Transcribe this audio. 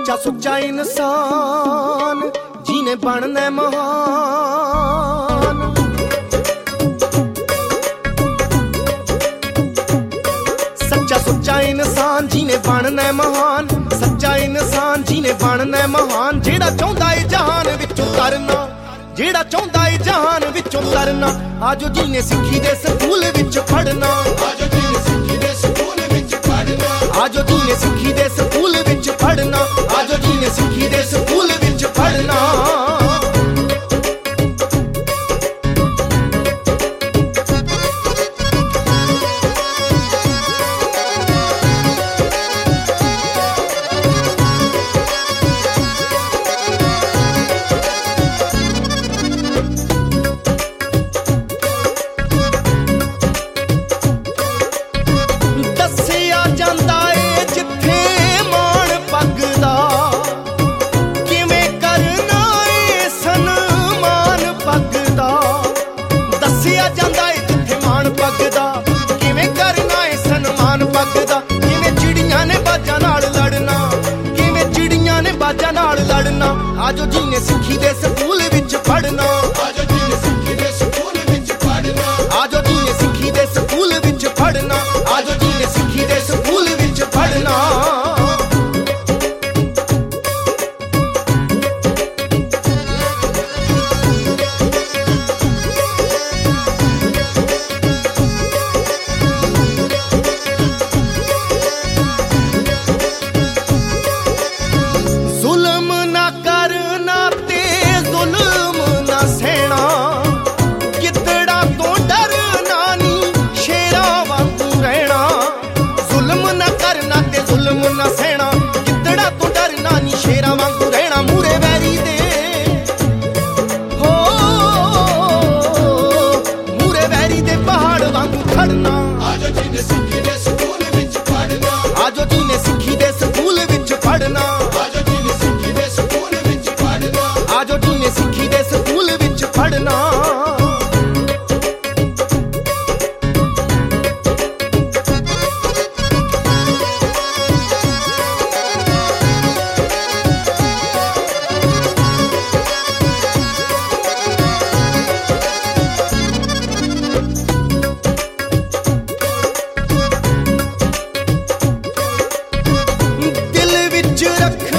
सच्चा सुच्चा इंसान जिने बनना महान। सच्चा सुच्चा इंसान जिने बनना महान, सच्चा इंसान जिने बनना महान। जेड़ा चाहुंदा है जहान विचों तरना, जेड़ा चाहुंदा है जहान विचों तरना। आजो जिने सिक्खी दे स्कूल विच पढ़ना, आजो जिने सिक्खी दे स्कूल विच पढ़ना, आजो जिने सिक्खी दे स्कूल विच पढ़ना, आजो जिने सिक्खी दे स्कूल विच पढ़ना। लड़ना आजो जिने सिक्खी दे स्कूल विच पढ़ना, आजो जिने सिक्खी दे स्कूल विच पढ़ना, आजो जिने सिक्खी दे स्कूल विच पढ़ना, आजो जिने सिक्खी दे स्कूल विच पढ़ना। आजो जिने सिक्खी दे स्कूल विच पढ़ना, आजो जिने सिक्खी दे स्कूल विच पढ़ना, आजो जिने सिक्खी दे स्कूल विच पढ़ना, आजो जिने सिक्खी दे स्कूल विच पढ़ना। रख